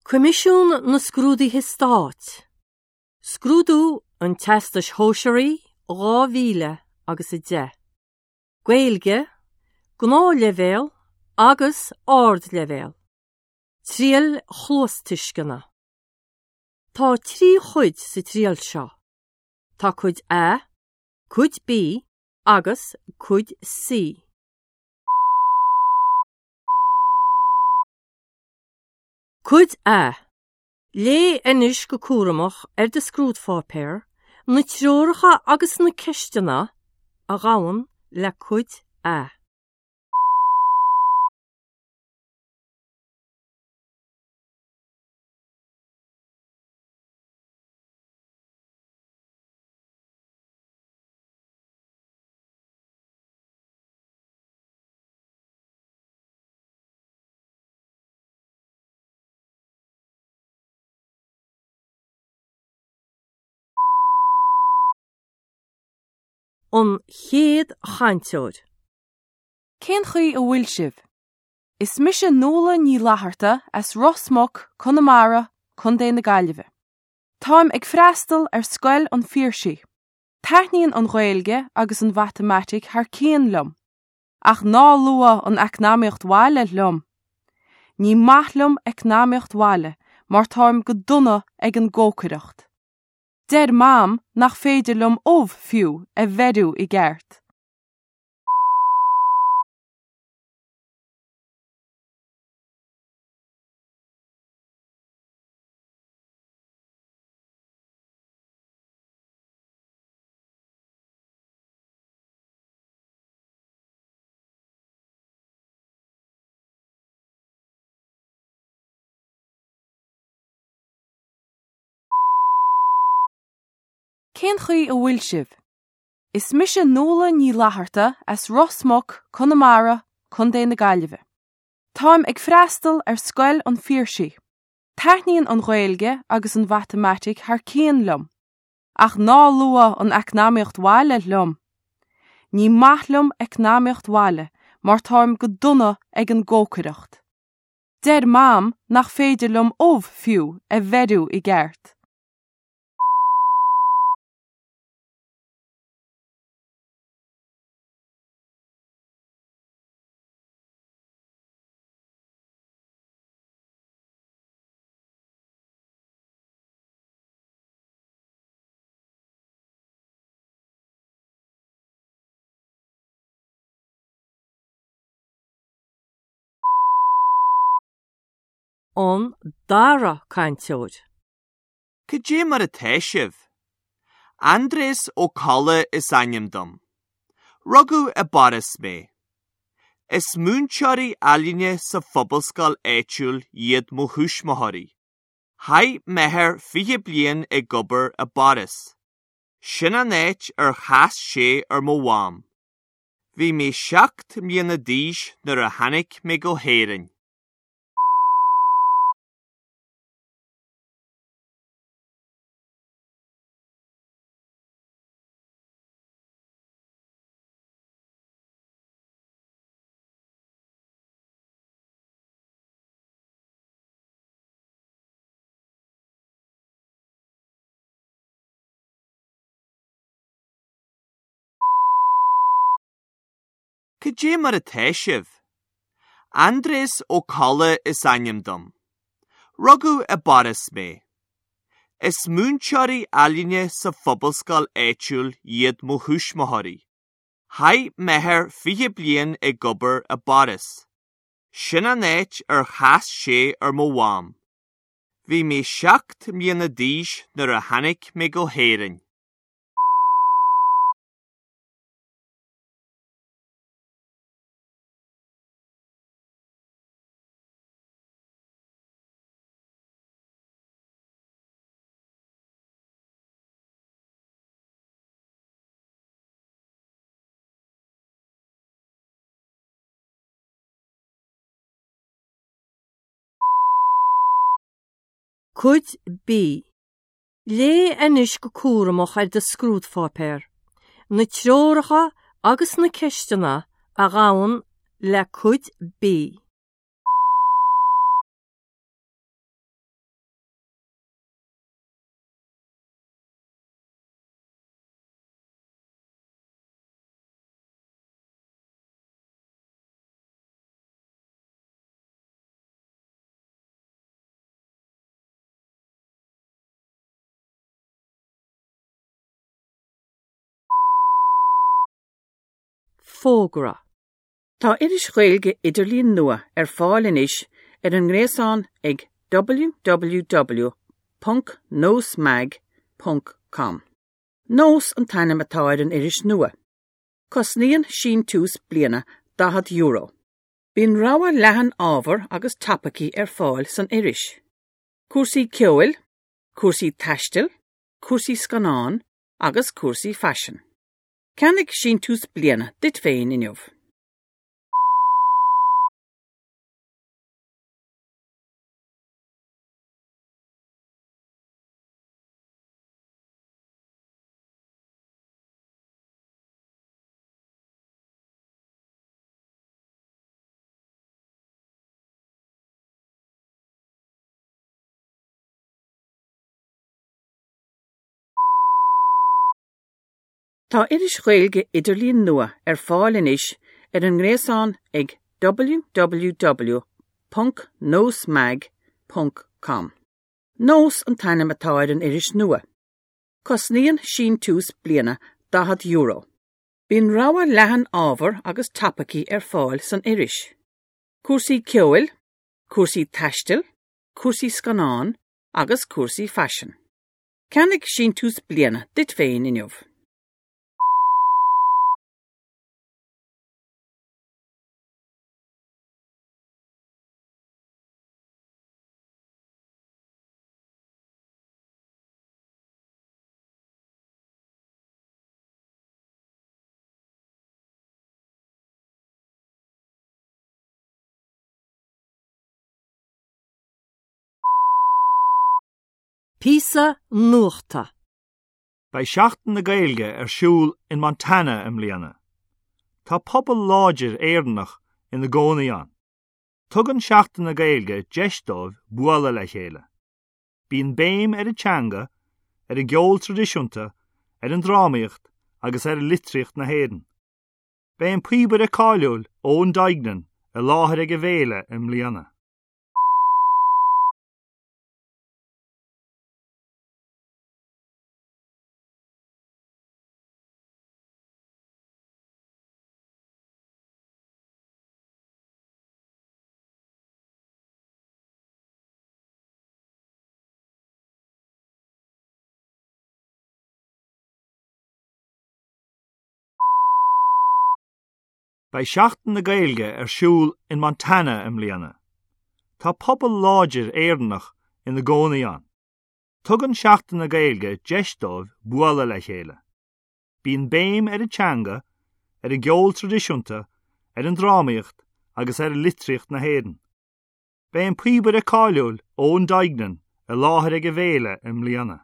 Comisiún na scrúdaithe Stáit. Scrúdú an testas hóisiirí 2010. Gaeilge, gná levéal agus ard levéal. Trial chlústaiscena. Tá 3 chuid sa trial seo. Tá chuid A, chuid B agus chuid C. Chuid A. Lé inis go cúramach de scrúdfápéir na treoracha agus na ceistena a ghabhann le chuid A. An chéad chainteoir. Cén chuí a bhfuil sibh? Is mise nóla ní látharta as Rosmach Connemara chun dé na Gaillimhe. Táim ag freastal scoil an fíorsaí. Taithníonn an Ghaeilge agus an Mathematic thar céan liom, ach ná lua an eacnamaíocht mháile liom. Ní maithliom eacnamaíocht mháile, mar táim go duna ag an ggócaireacht. Der mám nach féidir liom óbh fiú a bheadú I gceart. Cén chuí a bhfuil sibh? Is mise nóla ní látharta as Rosmach Connemara chun dé na Gaillimhe. Táim ag freastal scoil an fíorsaí. Taithníonn an Ghaeilge agus an Mathematic thar céan liom, ach ná lua an eacnamaíocht mháile liom. Ní maithliom eacnamaíocht mháile, mar táim go duna ag an ggócaireacht. Der mám nach féidir liom óbh fiú a bheadú I gceart. An dara chainteoir. Cé mar a teisibh. Andrés ó Colla is aim dom. Rugu a baris mé. Is múnseoirí ailíne sa phobalscoil éitiúil iad mo thuaismothirí. Hai meher 20 bliain I gobbar a baris. Sin an éit chas sé mo bhám. Bhí mé 7 mbliana d'aois nuair a tháinig mé go héireann. Cé mar a teisibh. Andrés ó Colla is aim dom. Rugu a baris mé. Is múnseoirí ailíne sa phobalscoil éitiúil iad mo thuaismothirí. Hai meher 20 bliain gobbar a baris. Sin an éit chas sé mo bhám. Bhí mé 7 mbliana d'aois nuair a tháinig mé go héireann. Chuid B. Lé inis go cúramach de scrúdfápéir na treoracha agus na ceistena a ghabhann le chuid B. fógra. Tá iris Gaeilge idirlín nua fáil inis an ngréasán ag www.nosmag.com. Nos an tainnim atáir an iris nua. Cosníon sin tús bliana €10. Bín ráha lehan ábhar agus tapaí fáil san iris. Cuasaí ceoil, cuasaí taistil, cuasaí scanán agus cuasaí fashion. Ceannig sin tús bliana dit féin inniuh. Tá iris Gaeilge idirlín nua fáil inis an ngréasán ag www.nosmag.com. Nos an tainnim atáir an iris nua. Cosníon sin tús bliana €10. Bín ráha lehan ábhar agus tapaí fáil san iris. Cuasaí ceoil, cuasaí taistil, cuasaí scanán agus cuasaí fashion. Ceannig sin tús bliana dit féin inniuh. Písa nuachta. Bei seachtain na Gaeilge siúl in Montana mbliana. Tá pobl láidir éireannach in na gcónaí an. Tugann seachtain na Gaeilge deisdóibh buala le chéile. Bíonn béim a teanga, a gceol tradiisiúnta, an drámaíocht agus a litríocht na héireann. Béim príomhar cáiliúil ón daigneann a láthair ag bhéile mbliana. Bei seachtain na Gaeilge siúl in Montana mbliana. Tá pobl láidir éireannach in na gcónaí an. Tugann seachtain na Gaeilge deisdóibh buala le chéile. Bíonn béim a teanga, a gceol tradiisiúnta, an drámaíocht agus a litríocht na héireann. Béim príomhar cáiliúil ón daigneann a láthair ag bhéile mbliana.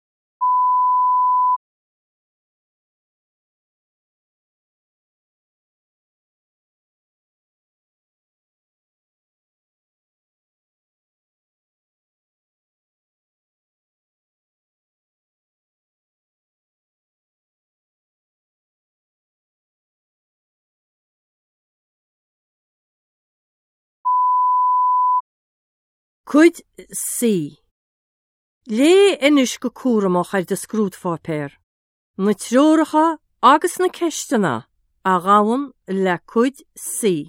Cuid sí. Lé inis go cúramach de scrúdfápéir. Na treoracha agus na ceistena a ghabhann le cuid sí.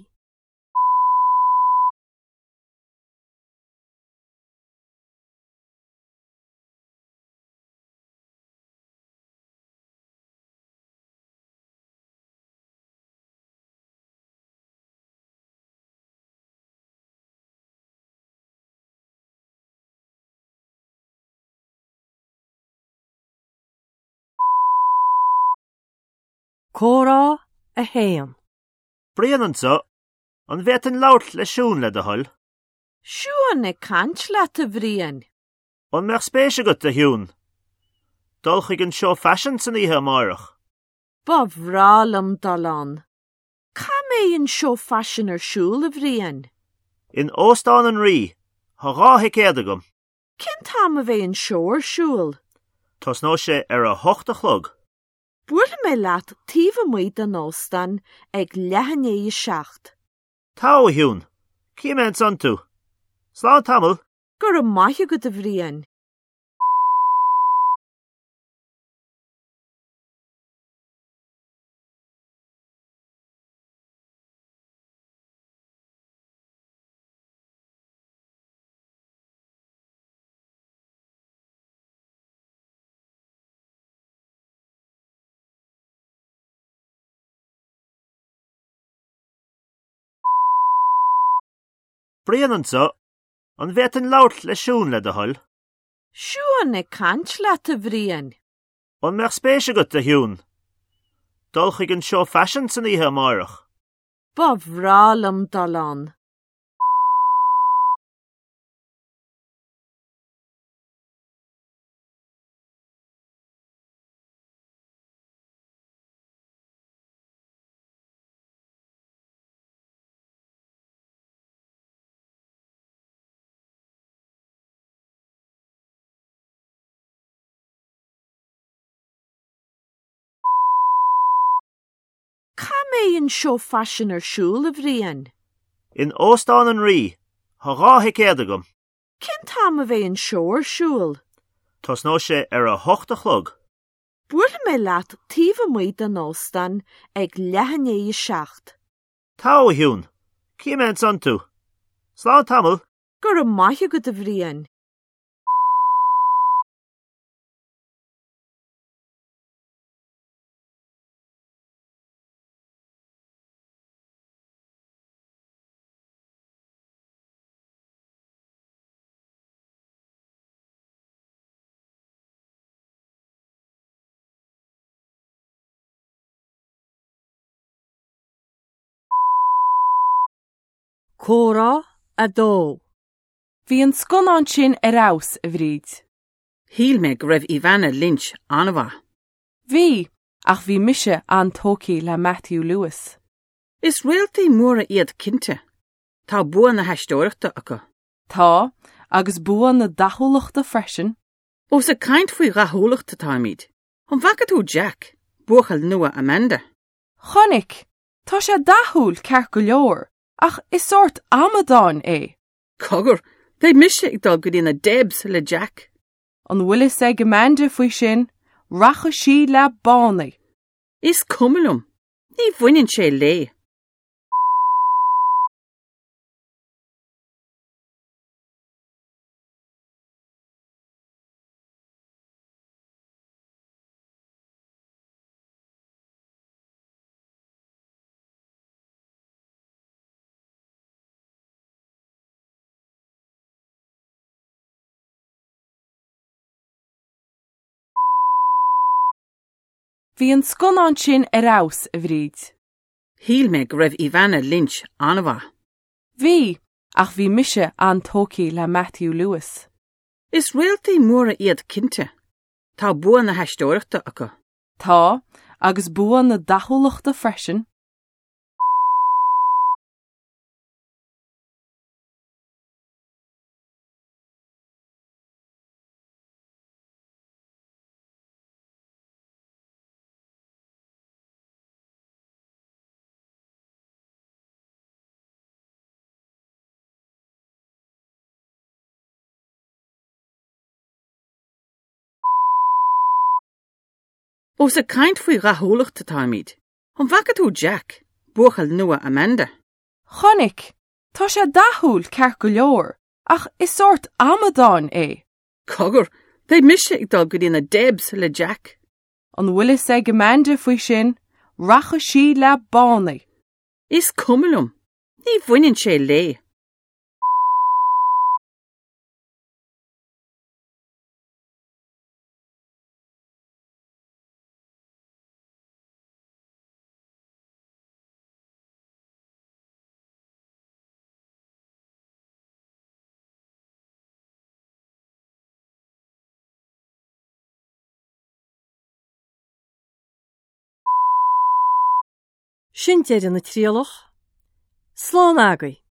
Córá a héan. Brian so, an bheith an labhairt le siún le do thuil. Siún ag cant leat a bhríon. An meach spéise go a hiún. Dul chuig an seo fashion san ihe amárach. Ba bhrálam dalán. Cam é an seo fashion siúl a bhríon? In Óstán an rí, ha ráthe céad agam. Cin tam a bheith an seo siúl? Tás nó sé a 8 chlog. Bhuail mé leat tíomh muid an Óstan ag leithané 7. Tá a hiún, cíime an san tú. Slán tamil. Gur a maithe go a bhríon. Brian so, an bheit an laut le siún le de hol. Siúan ag cant leat a bhríon. An meach spéise go a hiún. Dul chuig an seo fashion san ihe marach. Ba bhrálam dalán. Cam é an seo fashion ar siúl a bhríon. In Óstán an rí, ha ráthe céad agam. Cin tam a bheith an seo ar siúl. Tos nó sé ar a 8 chlog. Bhuail mé leat tíomh muid an óstan ag lehanné 7. Tá a hiún, cíime san tú. Slán tamil. Gur a maithe go a bhríon. Córa a dó. Bhí an sconán sin arás a bhríd. Híl me go raibh Ivana Lynch anmha. Bhí, ach bhí mise an tócaí le Matthew Lewis. Is réaltaí móra iad cinnte. Tá bua na heistóireachta acu. Tá, agus buan na dathúlachta freisin. Ó sa caint faoi rathúlachta táimid. An bhacha tú Jack, buachal nua Amanda. Chonig, tá sé dathúil ceart go leor, ach is sort amadáin é. Cogur, they mise ag dul go dtína Debs le Jack. An bhuilis ag Amanda faoi sin, racha sí le bánaí. Is cumulum. Ní bhainin sé lé. Bhí an sconán sin arás a bhríd. Híl me go raibh Ivana Lynch anmha. Bhí, ach bhí mise an tócaí le Matthew Lewis. Is réaltaí móra iad cinnte. Tá bua na heistóireachta acu. Tá, agus buan na dathúlachta freisin. Ó sa caint faoi rathúlachta táimid. An bhacha tú Jack, buachal nua Amanda. Chonig, tá sé dathúil ceart go leor, ach is sort amadáin é. Cogur, they mise ag dul go dtína Debs le Jack. An bhuilis ag Amanda faoi sin, racha sí le bánaí. Is cumulum. Ní bhainin sé lé. Sin deireadh na tríalach. Slán agaí.